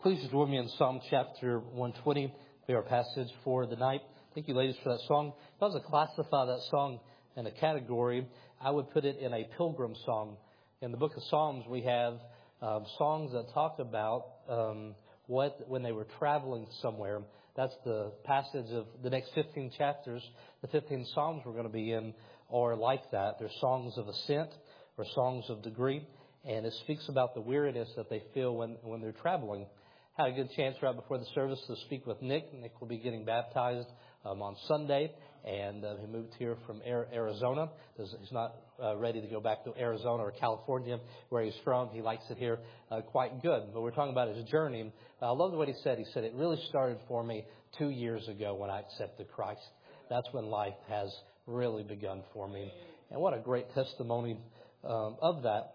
Please join me in Psalm chapter 120, be our passage for the night. Thank you, ladies, for that song. If I was to classify that song in a category, I would put it in a pilgrim song. In the book of Psalms, we have songs that talk about when they were traveling somewhere. That's the passage of the next 15 chapters. The 15 Psalms we're going to be in are like that. They're songs of ascent or songs of degree, and it speaks about the weariness that they feel when they're traveling. Had a good chance right before the service to speak with Nick. Nick will be getting baptized on Sunday, and he moved here from Arizona. He's not ready to go back to Arizona or California, where he's from. He likes it here quite good. But we're talking about his journey. I love what he said. He said, it really started for me 2 years ago when I accepted Christ. That's when life has really begun for me. And what a great testimony of that.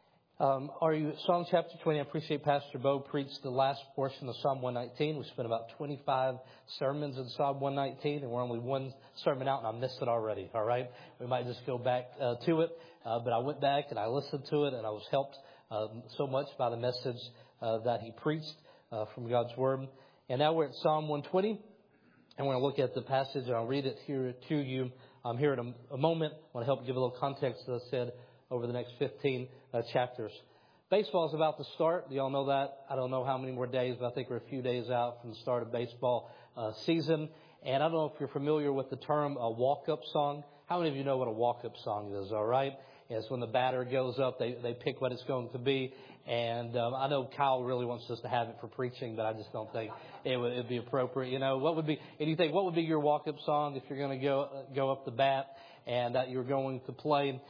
Psalm chapter 20, I appreciate Pastor Bo preached the last portion of Psalm 119. We spent about 25 sermons in Psalm 119, and we're only one sermon out, and I missed it already, all right? We might just go back to it, but I went back and I listened to it, and I was helped so much by the message that he preached from God's Word. And now we're at Psalm 120, and we're going to look at the passage, and I'll read it here to you here in a moment. I want to help give a little context, as I said, over the next 15 chapters. Baseball is about to start. You all know that. I don't know how many more days, but I think we're a few days out from the start of baseball season. And I don't know if you're familiar with the term a walk-up song. How many of you know what a walk-up song is, all right? It's when the batter goes up, they pick what it's going to be. And I know Kyle really wants us to have it for preaching, but I just don't think it'd be appropriate. You know, what would be your walk-up song if you're going to go up the bat and you're going to play?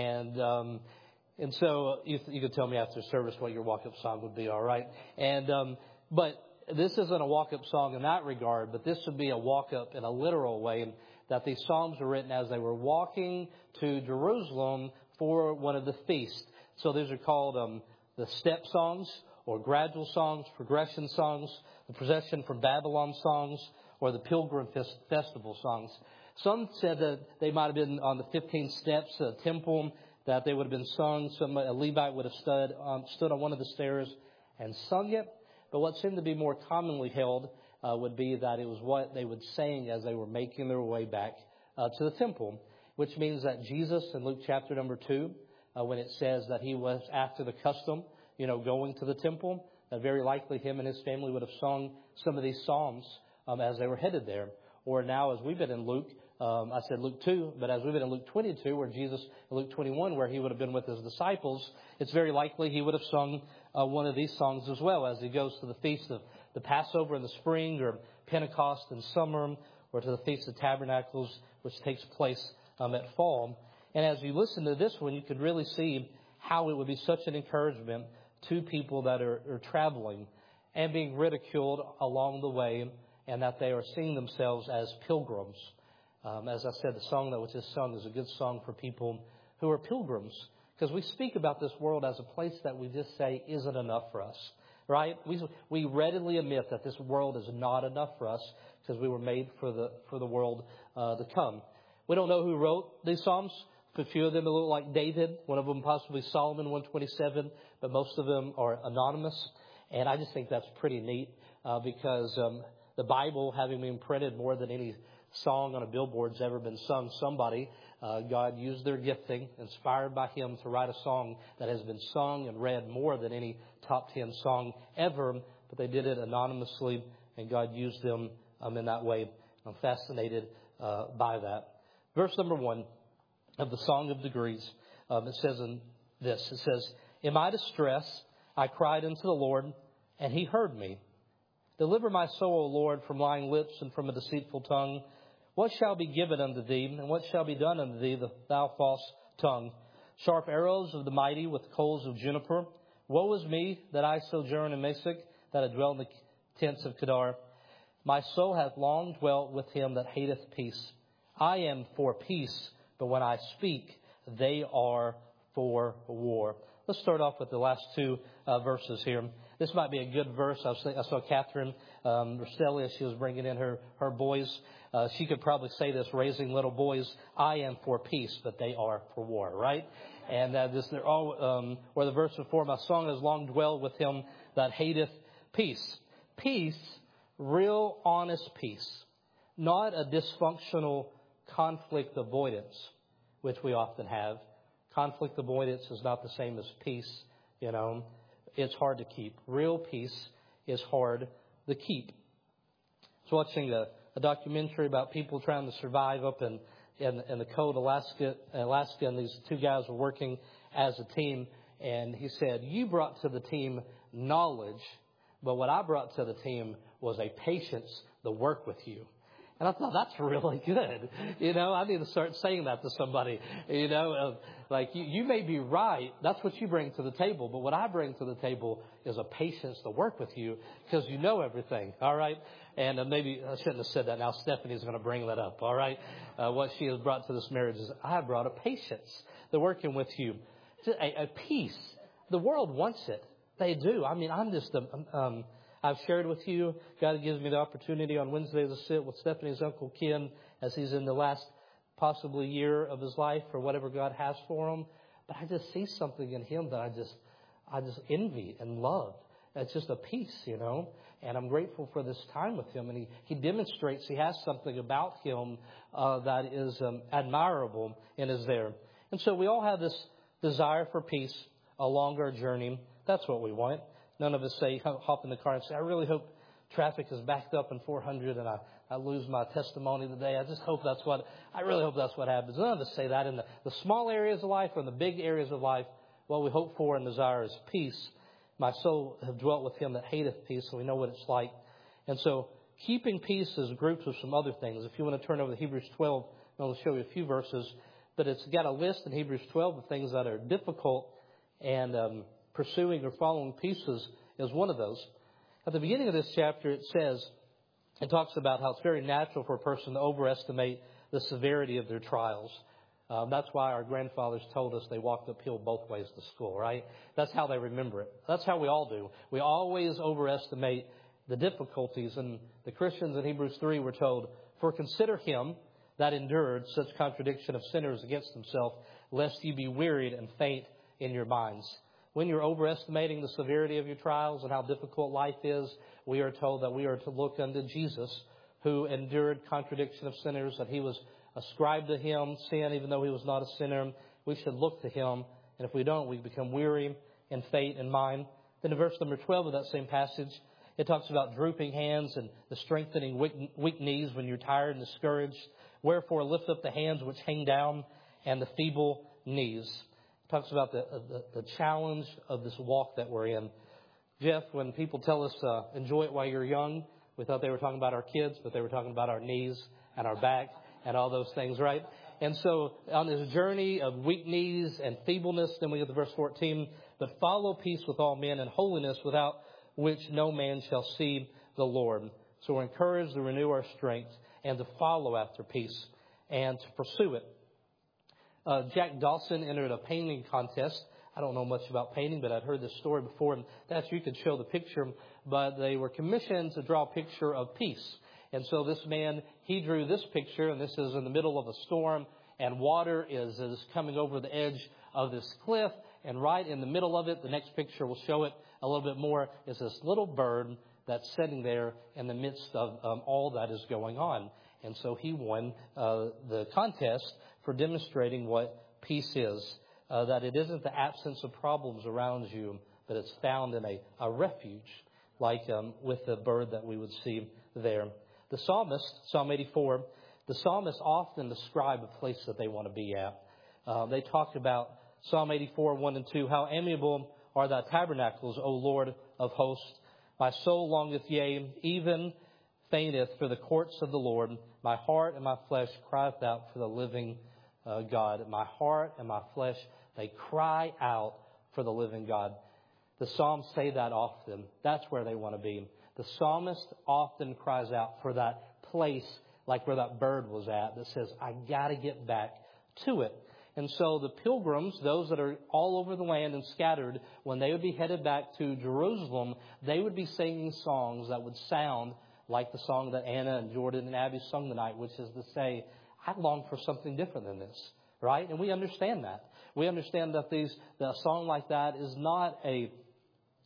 And so you could tell me after service what your walk-up song would be, all right? And but this isn't a walk-up song in that regard, but this would be a walk-up in a literal way, that these psalms were written as they were walking to Jerusalem for one of the feasts. So these are called the step songs, or gradual songs, progression songs, the procession from Babylon songs, or the pilgrim festival songs. Some said that they might have been on the 15 steps of the temple, that they would have been sung. A Levite would have stood on one of the stairs and sung it. But what seemed to be more commonly held would be that it was what they would sing as they were making their way back to the temple, which means that Jesus in Luke chapter number 2, when it says that he was after the custom, going to the temple, that very likely him and his family would have sung some of these psalms as they were headed there. Or now, as we've been in Luke, I said Luke 2, but as we've been in Luke 22, where Jesus, in Luke 21, where he would have been with his disciples, it's very likely he would have sung one of these songs as well as he goes to the feast of the Passover in the spring, or Pentecost in summer, or to the Feast of Tabernacles, which takes place at fall. And as you listen to this one, you could really see how it would be such an encouragement to people that are traveling and being ridiculed along the way, and that they are seeing themselves as pilgrims. As I said, the song that was just sung is a good song for people who are pilgrims, because we speak about this world as a place that we just say isn't enough for us, right? We readily admit that this world is not enough for us because we were made for the world to come. We don't know who wrote these psalms. A few of them look like David, one of them possibly Solomon 127, but most of them are anonymous. And I just think that's pretty neat because the Bible, having been printed more than any song on a billboard's ever been sung, God used their gifting, inspired by him, to write a song that has been sung and read more than any top 10 song ever, but they did it anonymously, and God used them in that way. I'm fascinated by that. Verse number 1 of the Song of Degrees, it says in this, it says, "In my distress I cried unto the Lord, and he heard me. Deliver my soul, O Lord, from lying lips and from a deceitful tongue. What shall be given unto thee, and what shall be done unto thee, thou false tongue? Sharp arrows of the mighty with coals of juniper. Woe is me that I sojourn in Mesech, that I dwell in the tents of Kedar. My soul hath long dwelt with him that hateth peace. I am for peace, but when I speak, they are for war." Let's start off with the last two verses here. This might be a good verse. I saw Catherine Rostelli as she was bringing in her boys. She could probably say this, raising little boys, "I am for peace, but they are for war," right? And they're all, or the verse before, "My song has long dwelled with him that hateth Peace. Peace, real honest peace. Not a dysfunctional conflict avoidance, which we often have. Conflict avoidance is not the same as peace, It's hard to keep. Real peace is hard to keep. I was watching a documentary about people trying to survive up in the cold Alaska, and these two guys were working as a team. And he said, you brought to the team knowledge, but what I brought to the team was a patience to work with you. And I thought, that's really good. I need to start saying that to somebody. You may be right. That's what you bring to the table. But what I bring to the table is a patience to work with you because you know everything. All right. And maybe I shouldn't have said that. Now Stephanie's going to bring that up. All right. What she has brought to this marriage is I have brought a patience to working with you. A peace. The world wants it. They do. I mean, I've shared with you, God gives me the opportunity on Wednesday to sit with Stephanie's Uncle Ken as he's in the last possibly year of his life or whatever God has for him. But I just see something in him that I just envy and love. It's just a peace, and I'm grateful for this time with him. And he demonstrates he has something about him that is admirable and is there. And so we all have this desire for peace along our journey. That's what we want. None of us say, hop in the car and say, I really hope traffic is backed up in 400 and I lose my testimony today. I really hope that's what happens. None of us say that. In the small areas of life or in the big areas of life, what we hope for and desire is peace. My soul have dwelt with him that hateth peace, so we know what it's like. And so keeping peace is grouped with some other things. If you want to turn over to Hebrews 12, I'll show you a few verses. But it's got a list in Hebrews 12 of things that are difficult, and pursuing or following peace is one of those. At the beginning of this chapter, it talks about how it's very natural for a person to overestimate the severity of their trials. That's why our grandfathers told us they walked uphill both ways to school, right? That's how they remember it. That's how we all do. We always overestimate the difficulties. And the Christians in Hebrews 3 were told, for consider him that endured such contradiction of sinners against himself, lest ye be wearied and faint in your minds. When you're overestimating the severity of your trials and how difficult life is, we are told that we are to look unto Jesus, who endured contradiction of sinners, that he was ascribed to him sin, even though he was not a sinner. We should look to him, and if we don't, we become weary and faint in mind. Then in verse number 12 of that same passage, it talks about drooping hands and the strengthening weak knees when you're tired and discouraged. Wherefore lift up the hands which hang down and the feeble knees. Talks about the challenge of this walk that we're in. Jeff, when people tell us enjoy it while you're young, we thought they were talking about our kids, but they were talking about our knees and our back and all those things, right? And so on this journey of weak knees and feebleness, then we get to verse 14, but follow peace with all men and holiness, without which no man shall see the Lord. So we're encouraged to renew our strength and to follow after peace and to pursue it. Jack Dawson entered a painting contest. I don't know much about painting, but I'd heard this story before. And that's, you could show the picture, but they were commissioned to draw a picture of peace. And so this man, he drew this picture, and this is in the middle of a storm, and water is coming over the edge of this cliff. And right in the middle of it, the next picture will show it a little bit more, is this little bird that's sitting there in the midst of all that is going on. And so he won the contest for demonstrating what peace is, that it isn't the absence of problems around you, but it's found in a refuge, like with the bird that we would see there. The psalmist, Psalm 84, the psalmists often describe a place that they want to be at. They talk about Psalm 84, 1 and 2, how amiable are thy tabernacles, O Lord of hosts. My soul longeth, yea, even fainteth for the courts of the Lord. My heart and my flesh crieth out for the living God. My heart and my flesh, they cry out for the living God. The Psalms say that often. That's where they want to be. The psalmist often cries out for that place, like where that bird was at, that says, I got to get back to it. And so the pilgrims, those that are all over the land and scattered, when they would be headed back to Jerusalem, they would be singing songs that would sound like the song that Anna and Jordan and Abby sung tonight, which is to say, I long for something different than this, right? And we understand that. We understand that a song like that is not a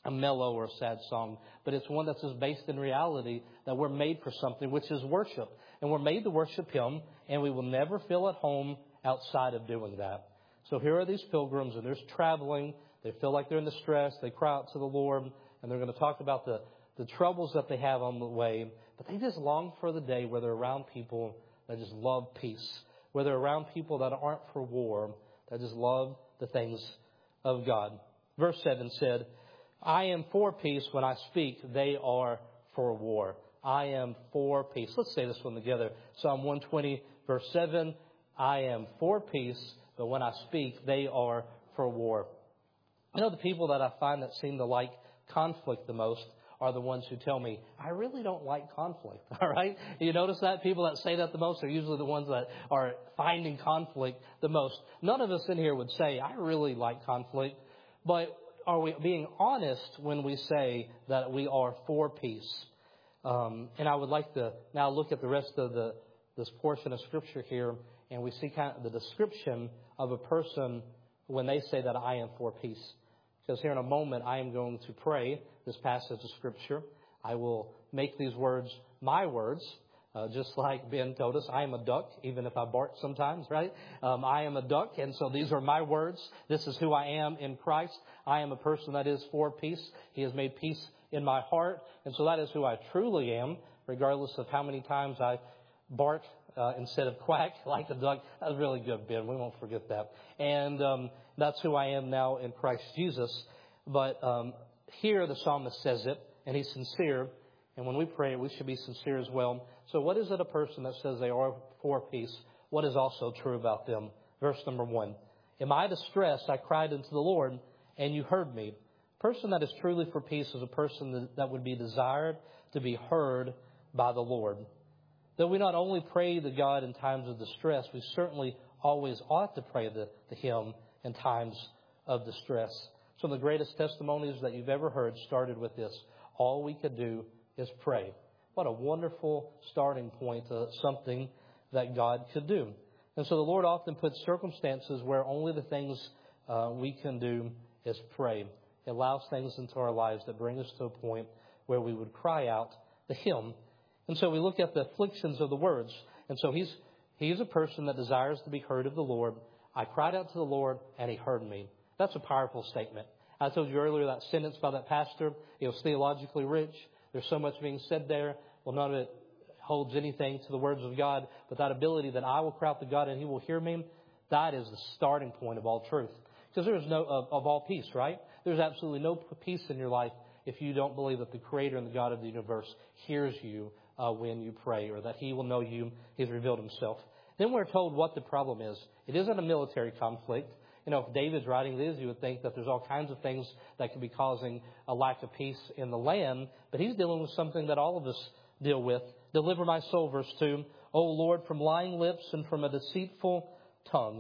a mellow or a sad song, but it's one that's just based in reality that we're made for something, which is worship. And we're made to worship Him, and we will never feel at home outside of doing that. So here are these pilgrims, and they're traveling. They feel like they're in distress. They cry out to the Lord, and they're going to talk about the troubles that they have on the way. But they just long for the day where they're around people that just love peace, where they're around people that aren't for war, that just love the things of God. Verse 7 said, I am for peace when I speak, they are for war. I am for peace. Let's say this one together. Psalm 120, verse 7, I am for peace, but when I speak, they are for war. You know, the people that I find that seem to like conflict the most are the ones who tell me, I really don't like conflict, all right? You notice that? People that say that the most are usually the ones that are finding conflict the most. None of us in here would say, I really like conflict, but are we being honest when we say that we are for peace? And I would like to now look at the rest of this portion of Scripture here, and we see kind of the description of a person when they say that I am for peace. Because here in a moment, I am going to pray this passage of Scripture. I will make these words my words, just like Ben told us. I am a duck, even if I bark sometimes, right? I am a duck, and so these are my words. This is who I am in Christ. I am a person that is for peace. He has made peace in my heart, and so that is who I truly am, regardless of how many times I bark instead of quack like a duck. That was really good, Ben. We won't forget that. And that's who I am now in Christ Jesus. But here the psalmist says it, and he's sincere. And when we pray, we should be sincere as well. So what is it a person that says they are for peace? What is also true about them? Verse number 1. In my distress, I cried unto the Lord, and you heard me. A person that is truly for peace is a person that would be desired to be heard by the Lord. Though we not only pray to God in times of distress, we certainly always ought to pray to Him in times of distress. Some of the greatest testimonies that you've ever heard started with this. All we could do is pray. What a wonderful starting point to something that God could do. And so the Lord often puts circumstances where only the things we can do is pray. It allows things into our lives that bring us to a point where we would cry out to Him. And so we look at the afflictions of the words. And so he's a person that desires to be heard of the Lord. I cried out to the Lord, and He heard me. That's a powerful statement. I told you earlier that sentence by that pastor, it was theologically rich. There's so much being said there. Well, none of it holds anything to the words of God. But that ability that I will cry out to God and He will hear me, that is the starting point of all truth. Because there is no, of all peace, right? There's absolutely no peace in your life if you don't believe that the Creator and the God of the universe hears you when you pray, or that He will know you. He's revealed Himself. Then we're told what the problem is. It isn't a military conflict. You know, if David's writing this, you would think that there's all kinds of things that could be causing a lack of peace in the land. But he's dealing with something that all of us deal with. Deliver my soul, verse 2. O Lord, from lying lips and from a deceitful tongue.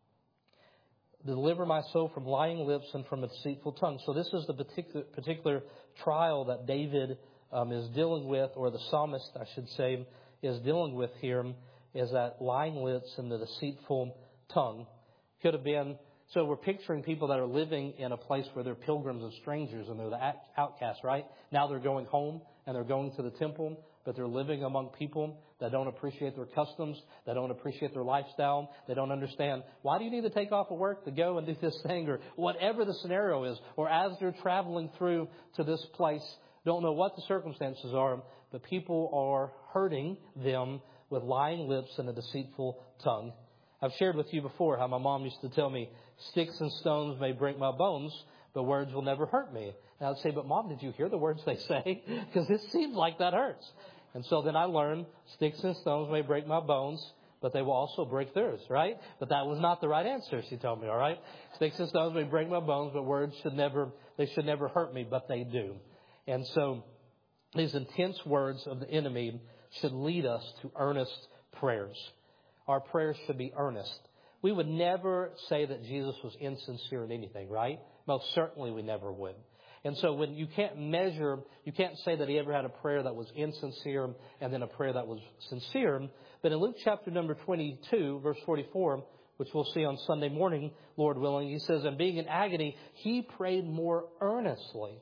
Deliver my soul from lying lips and from a deceitful tongue. So this is the particular trial that David is dealing with, or the psalmist, I should say, is dealing with here, is that lying lips and the deceitful tongue. Could have been, so we're picturing people that are living in a place where they're pilgrims and strangers, and they're the outcasts, right? Now they're going home, and they're going to the temple, but they're living among people that don't appreciate their customs, that don't appreciate their lifestyle, they don't understand, why do you need to take off of work to go and do this thing, or whatever the scenario is, or as they're traveling through to this place, don't know what the circumstances are, but people are hurting them with lying lips and a deceitful tongue. I've shared with you before how my mom used to tell me, sticks and stones may break my bones, but words will never hurt me. And I'd say, but Mom, did you hear the words they say? Because it seems like that hurts. And so then I learned, sticks and stones may break my bones, but they will also break theirs, right? But that was not the right answer, she told me, all right? Sticks and stones may break my bones, but words should never hurt me, but they do. And so these intense words of the enemy should lead us to earnest prayers. Our prayers should be earnest. We would never say that Jesus was insincere in anything, right? Most certainly we never would. And so when you can't say that He ever had a prayer that was insincere and then a prayer that was sincere. But in Luke chapter number 22, verse 44, which we'll see on Sunday morning, Lord willing, He says, and being in agony, He prayed more earnestly.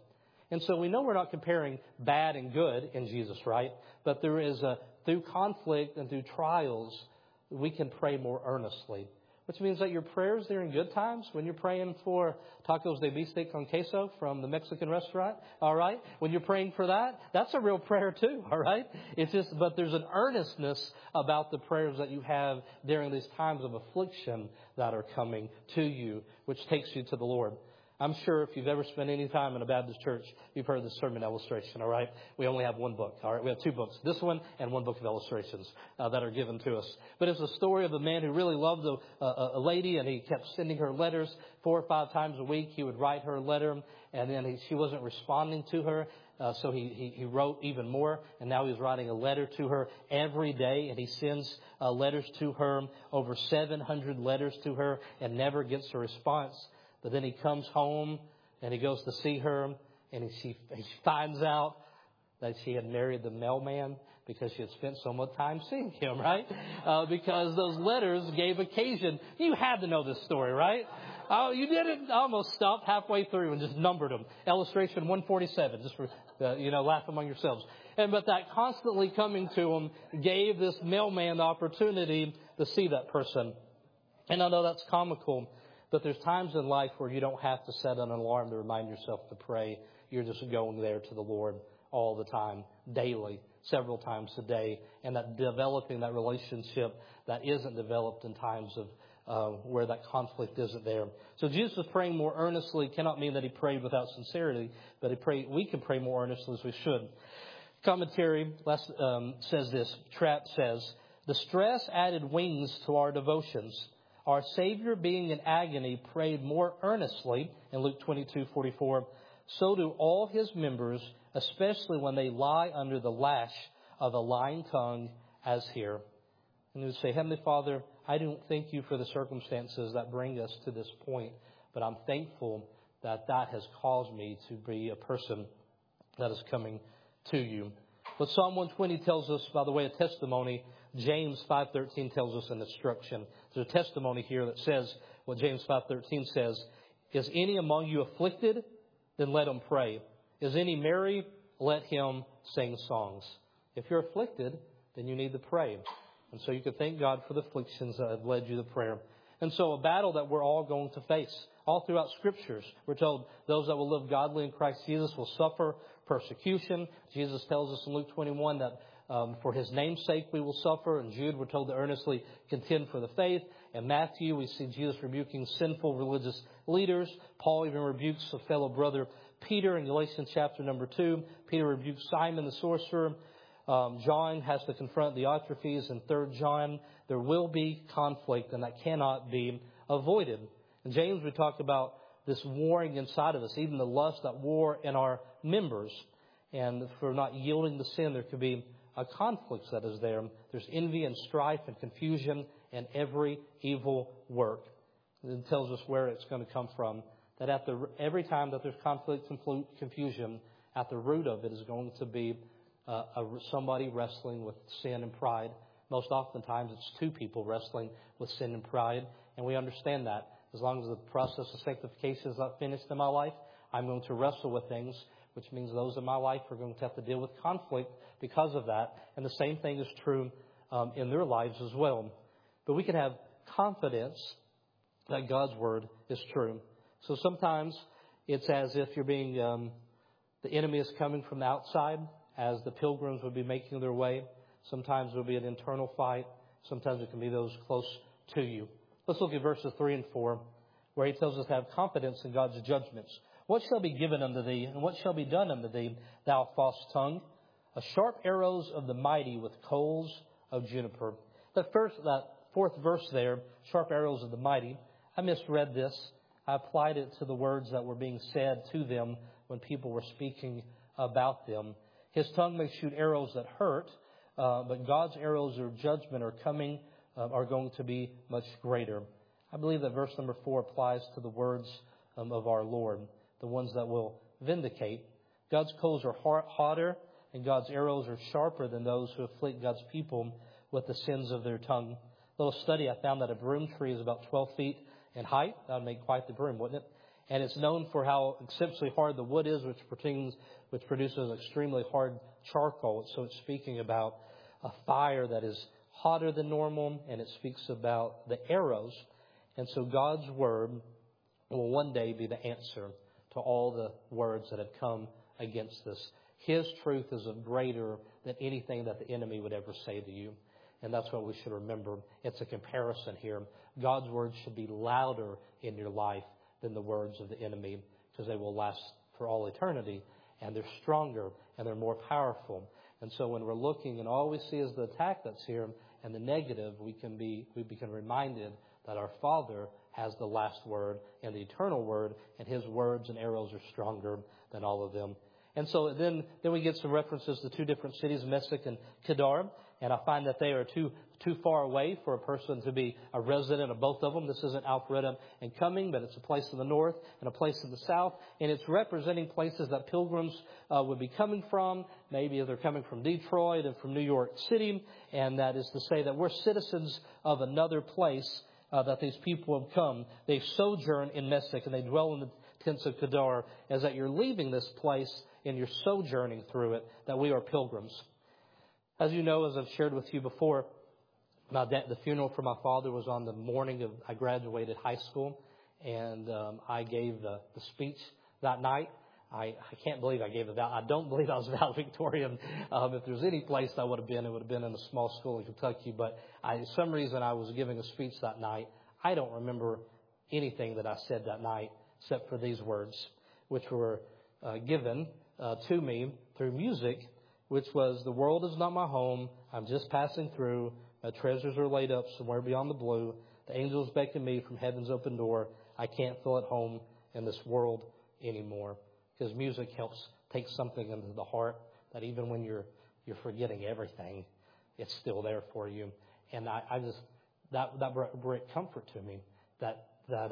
And so we know we're not comparing bad and good in Jesus, right? But there is through conflict and through trials, we can pray more earnestly. Which means that your prayers during good times, when you're praying for tacos de bistec con queso from the Mexican restaurant, all right? When you're praying for that, that's a real prayer too, all right? It's just, but there's an earnestness about the prayers that you have during these times of affliction that are coming to you, which takes you to the Lord. I'm sure if you've ever spent any time in a Baptist church, you've heard this sermon illustration, all right? We only have one book, all right? We have two books, this one and one book of illustrations that are given to us. But it's a story of a man who really loved a lady, and he kept sending her letters 4 or 5 times a week. He would write her a letter, and then she wasn't responding to her. So he wrote even more, and now he's writing a letter to her every day, and he sends letters to her, over 700 letters to her, and never gets a response. But then he comes home and he goes to see her, and he finds out that she had married the mailman because she had spent so much time seeing him, right? Because those letters gave occasion. You had to know this story, right? Oh, you didn't? I almost stopped halfway through and just numbered them. Illustration 147, just for, laugh among yourselves. But that constantly coming to him gave this mailman the opportunity to see that person. And I know that's comical, but there's times in life where you don't have to set an alarm to remind yourself to pray. You're just going there to the Lord all the time, daily, several times a day, and that developing that relationship that isn't developed in times of where that conflict isn't there. So Jesus was praying more earnestly cannot mean that he prayed without sincerity, but we can pray more earnestly as we should. Commentary says this, Trapp says, the stress added wings to our devotions. Our Savior, being in agony, prayed more earnestly in Luke 22:44. So do all his members, especially when they lie under the lash of a lying tongue, as here. And he would say, Heavenly Father, I don't thank you for the circumstances that bring us to this point, but I'm thankful that has caused me to be a person that is coming to you. What Psalm 120 tells us by the way of testimony, James 5:13 tells us an instruction. There's a testimony here that says what James 5:13 says, is any among you afflicted? Then let him pray. Is any merry? Let him sing songs. If you're afflicted, then you need to pray. And so you can thank God for the afflictions that have led you to prayer. And so a battle that we're all going to face. All throughout Scriptures, we're told those that will live godly in Christ Jesus will suffer persecution. Jesus tells us in Luke 21 that for his name's sake we will suffer. In Jude, we're told to earnestly contend for the faith. In Matthew, we see Jesus rebuking sinful religious leaders. Paul even rebukes a fellow brother, Peter, in Galatians chapter number 2. Peter rebukes Simon the sorcerer. John has to confront Diotrephes in 3 John. There will be conflict, and that cannot be avoided. In James, we talk about this warring inside of us, even the lust that war in our members. And for not yielding to sin, there could be a conflict that is there. There's envy and strife and confusion and every evil work. It tells us where it's going to come from. That every time that there's conflict and confusion, at the root of it is going to be somebody wrestling with sin and pride. Most oftentimes it's two people wrestling with sin and pride. And we understand that. As long as the process of sanctification is not finished in my life, I'm going to wrestle with things, which means those in my life are going to have to deal with conflict because of that. And the same thing is true in their lives as well. But we can have confidence that God's Word is true. So sometimes it's as if you're being, the enemy is coming from the outside as the pilgrims would be making their way. Sometimes there'll be an internal fight. Sometimes it can be those close to you. Let's look at verses 3 and 4, where he tells us to have confidence in God's judgments. What shall be given unto thee, and what shall be done unto thee, thou false tongue? A sharp arrows of the mighty with coals of juniper. That fourth verse there, sharp arrows of the mighty, I misread this. I applied it to the words that were being said to them when people were speaking about them. His tongue may shoot arrows that hurt, but God's arrows of judgment are going to be much greater. I believe that verse number 4 applies to the words of our Lord, the ones that will vindicate. God's coals are hotter, and God's arrows are sharper than those who afflict God's people with the sins of their tongue. A little study, I found that a broom tree is about 12 feet in height. That would make quite the broom, wouldn't it? And it's known for how exceptionally hard the wood is, which produces extremely hard charcoal. So it's speaking about a fire that is hotter than normal, and it speaks about the arrows. And so God's word will one day be the answer to all the words that have come against us. His truth is greater than anything that the enemy would ever say to you. And that's what we should remember. It's a comparison here. God's words should be louder in your life than the words of the enemy, because they will last for all eternity, and they're stronger and they're more powerful. And so when we're looking and all we see is the attack that's here and the negative, we become reminded that our Father has the last word and the eternal word, and His words and arrows are stronger than all of them. And so then we get some references to two different cities, Meshech and Kedar, and I find that they are too far away for a person to be a resident of both of them. This isn't Alpharetta and Cumming, but it's a place in the north and a place in the south, and it's representing places that pilgrims would be coming from. Maybe they're coming from Detroit and from New York City, and that is to say that we're citizens of another place that these people have come. They sojourn in Meshech, and they dwell in the tents of Kedar, as that you're leaving this place and you're sojourning through it, that we are pilgrims. As you know, as I've shared with you before, the funeral for my father was on the morning of I graduated high school, and I gave the speech that night. I can't believe I gave it. I don't believe I was valedictorian. If there's any place I would have been, it would have been in a small school in Kentucky. But for some reason, I was giving a speech that night. I don't remember anything that I said that night except for these words, which were given to me through music, which was, "The world is not my home. I'm just passing through. My treasures are laid up somewhere beyond the blue. The angels beckon me from heaven's open door. I can't feel at home in this world anymore." Because music helps take something into the heart that even when you're forgetting everything, it's still there for you. And that brought great comfort to me. That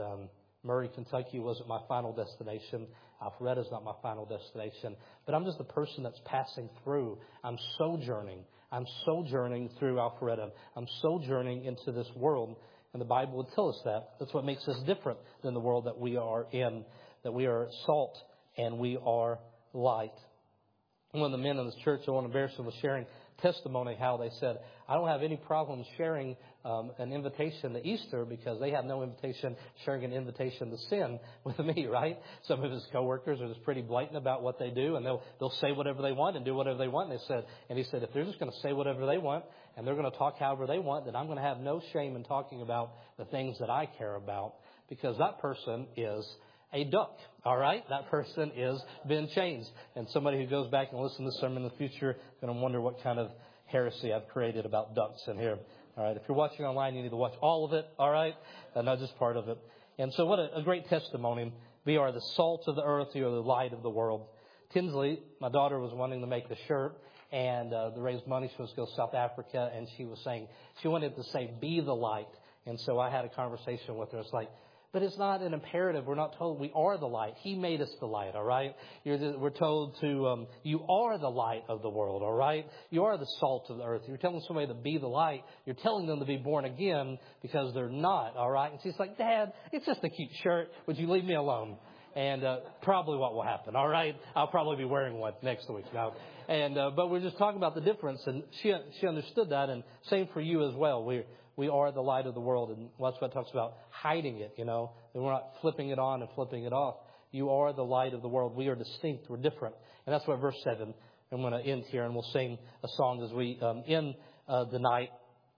Murray, Kentucky wasn't my final destination. Alpharetta is not my final destination. But I'm just the person that's passing through. I'm sojourning. I'm sojourning through Alpharetta. I'm sojourning into this world. And the Bible would tell us that. That's what makes us different than the world that we are in. That we are salt and we are light. One of the men in this church, I won't embarrass him, was sharing testimony how they said, "I don't have any problem sharing an invitation to Easter because they have no invitation sharing an invitation to sin with me," right? Some of his coworkers are just pretty blatant about what they do, and they'll say whatever they want and do whatever they want. And he said, if they're just going to say whatever they want and they're going to talk however they want, then I'm going to have no shame in talking about the things that I care about, because that person is a duck, all right? That person is been changed. And somebody who goes back and listens to this sermon in the future is going to wonder what kind of heresy I've created about ducks in here. All right, if you're watching online, you need to watch all of it, all right? And not just part of it. And so what a great testimony. We are the salt of the earth. We are the light of the world. Tinsley, my daughter, was wanting to make the shirt, and to raise money, she was going to go to South Africa, and she was saying, she wanted to say, "Be the light." And so I had a conversation with her. It's like, but it's not an imperative. We're not told we are the light. He made us the light, all right? We're told to, you are the light of the world, all right? You are the salt of the earth. You're telling somebody to be the light. You're telling them to be born again because they're not, all right? And she's like, "Dad, it's just a cute shirt. Would you leave me alone?" And probably what will happen, all right? I'll probably be wearing one next week now. And but we're just talking about the difference, and she understood that, and same for you as well. We are the light of the world, and that's what it talks about, hiding it, and we're not flipping it on and flipping it off. You are the light of the world. We are distinct. We're different. And that's what verse 7, I'm going to end here, and we'll sing a song as we end the night.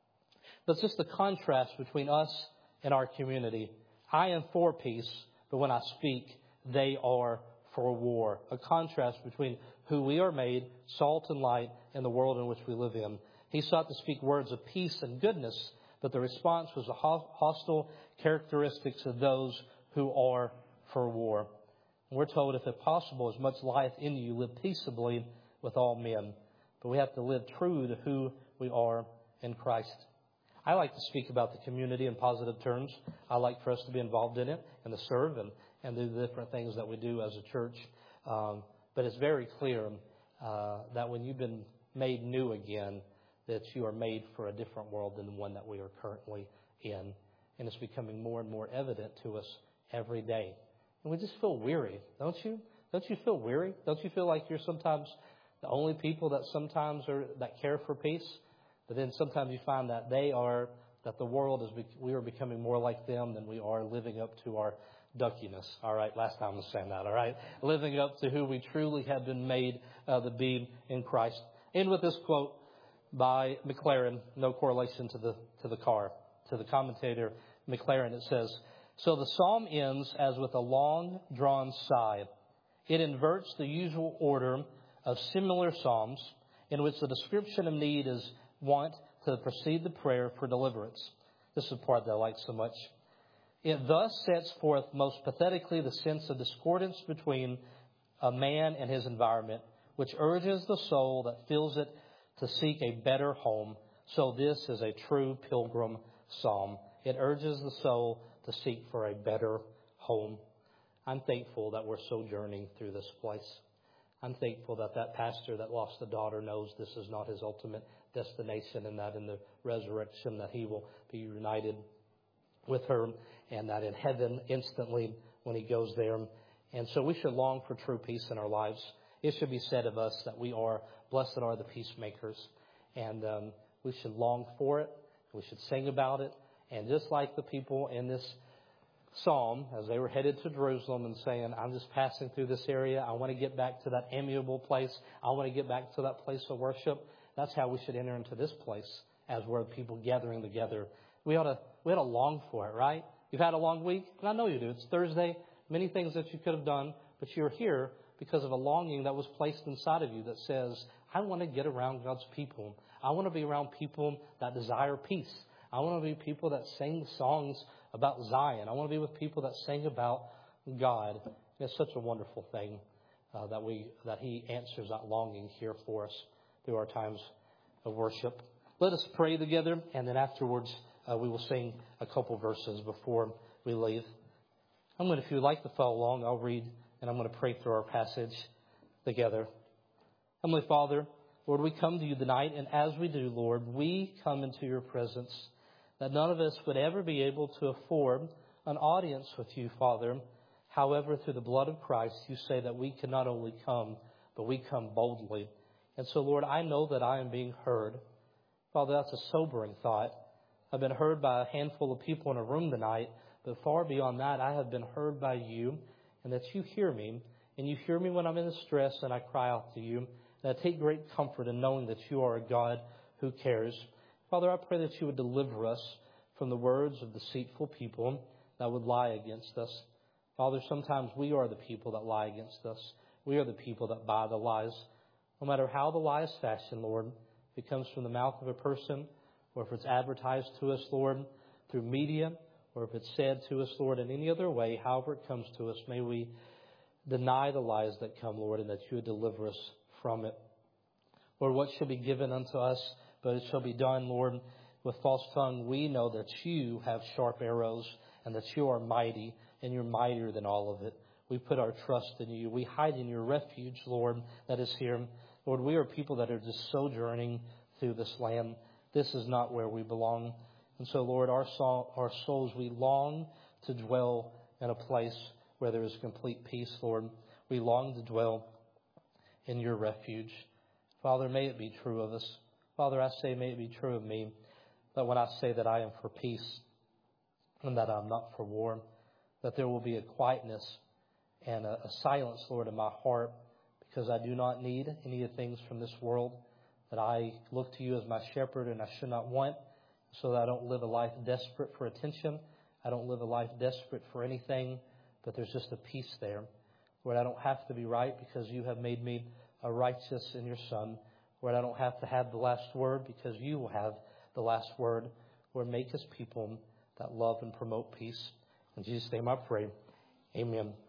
But it's just the contrast between us and our community. I am for peace, but when I speak, they are for war. A contrast between who we are made, salt and light, and the world in which we live in. He sought to speak words of peace and goodness, but the response was the hostile characteristics of those who are for war. And we're told, if possible, as much life in you, live peaceably with all men. But we have to live true to who we are in Christ. I like to speak about the community in positive terms. I like for us to be involved in it and to serve and do the different things that we do as a church. But it's very clear that when you've been made new again, that you are made for a different world than the one that we are currently in. And it's becoming more and more evident to us every day. And we just feel weary, don't you? Don't you feel weary? Don't you feel like you're sometimes the only people that that care for peace? But then sometimes you find that that the world we are becoming more like them than we are living up to our duckiness. All right, last time I was saying that, all right? Living up to who we truly have been made to be in Christ. End with this quote by McLaren, no correlation to the commentator McLaren. It says, "So the psalm ends as with a long drawn sigh. It inverts the usual order of similar psalms in which the description of need is wont to precede the prayer for deliverance." This is the part that I like so much. "It thus sets forth most pathetically the sense of discordance between a man and his environment, which urges the soul that fills it to seek a better home. So this is a true pilgrim psalm. It urges the soul to seek for a better home." I'm thankful that we're sojourning through this place. I'm thankful that pastor that lost a daughter knows this is not his ultimate destination, and that in the resurrection that he will be united with her, and that in heaven instantly when he goes there. And so we should long for true peace in our lives. It should be said of us that we are blessed are the peacemakers, and we should long for it. We should sing about it. And just like the people in this psalm, as they were headed to Jerusalem and saying, "I'm just passing through this area. I want to get back to that amiable place. I want to get back to that place of worship." That's how we should enter into this place as we're people gathering together. We ought to long for it, right? You've had a long week, and I know you do. It's Thursday. Many things that you could have done, but you're here because of a longing that was placed inside of you that says, "I want to get around God's people. I want to be around people that desire peace. I want to be people that sing songs about Zion. I want to be with people that sing about God." It's such a wonderful thing that He answers that longing here for us through our times of worship. Let us pray together, and then afterwards we will sing a couple verses before we leave. If you'd like to follow along, I'll read, and I'm going to pray through our passage together. Heavenly Father, Lord, we come to you tonight, and as we do, Lord, we come into your presence, that none of us would ever be able to afford an audience with you, Father. However, through the blood of Christ, you say that we can not only come, but we come boldly. And so, Lord, I know that I am being heard. Father, that's a sobering thought. I've been heard by a handful of people in a room tonight, but far beyond that, I have been heard by you, and that you hear me, and you hear me when I'm in distress and I cry out to you. And I take great comfort in knowing that you are a God who cares. Father, I pray that you would deliver us from the words of deceitful people that would lie against us. Father, sometimes we are the people that lie against us. We are the people that buy the lies. No matter how the lie is fashioned, Lord, if it comes from the mouth of a person, or if it's advertised to us, Lord, through media, or if it's said to us, Lord, in any other way, however it comes to us, may we deny the lies that come, Lord, and that you would deliver us from it. Lord, what shall be given unto us, but it shall be done, Lord, with false tongue. We know that you have sharp arrows, and that you are mighty, and you're mightier than all of it. We put our trust in you. We hide in your refuge, Lord, that is here. Lord, we are people that are just sojourning through this land. This is not where we belong. And so, Lord, our souls, we long to dwell in a place where there is complete peace, Lord. We long to dwell in your refuge. Father, may it be true of us. Father, I say, may it be true of me, that when I say that I am for peace and that I'm not for war, that there will be a quietness and a silence, Lord, in my heart, because I do not need any of the things from this world, that I look to you as my shepherd and I should not want, so that I don't live a life desperate for attention. I don't live a life desperate for anything, but there's just a peace there. Lord, I don't have to be right because you have made me a righteous in your Son. Lord, I don't have to have the last word because you will have the last word. Lord, make us people that love and promote peace. In Jesus' name I pray. Amen.